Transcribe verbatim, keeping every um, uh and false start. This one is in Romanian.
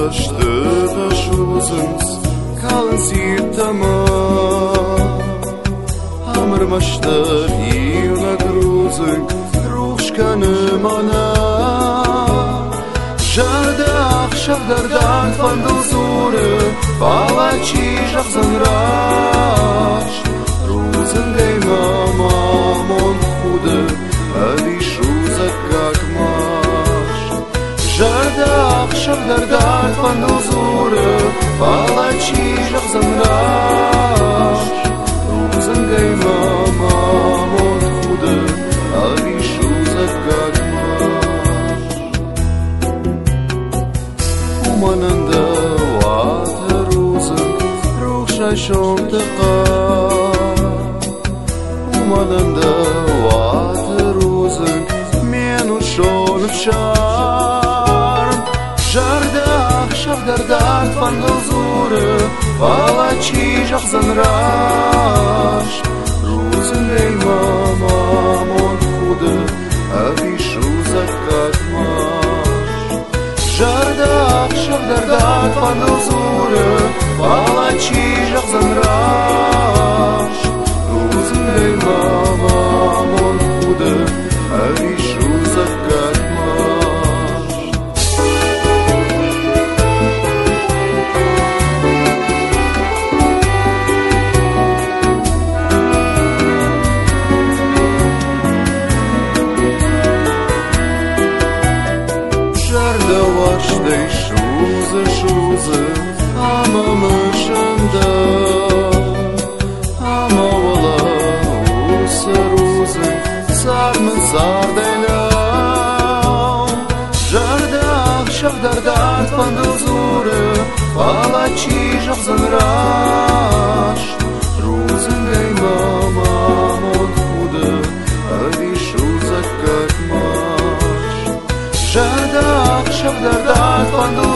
Alıştı taşuzunuz kalın sirtama Hamırmaştır yuna gruzun Ruhşkanı mana Jarda akşavdardan fanduzuru Palachi jahzan raş Ruzun deyma mamon худы Adi shuzak как маш Jarda akşavdardan fanduzuru Palachi jahzan raş Ruzun deyma mamon худы Adi shuzak как маш Umananda wataruzun Ruhşaşom tıqa Umananda wataruzun Men ushonib sharm Jarda akşavdardan fanduzuru Palachi jahzan rash Ruzun deyma mamon худы Adi shuzak как маш Jarda akşavdardan fanduzuru Palachi jahzan rash Ruzun deyma mamon худы Adi shuzak как маш Jarda вашday shuza shuza Amamışında Amavala usaruzun Sarmın sardaylam Jarda akşavdardan fanduzuru Palachi jahzan rash Ruzun deyma mamon худы Adi shuzak как маш Jarda akşavdardan fanduzuru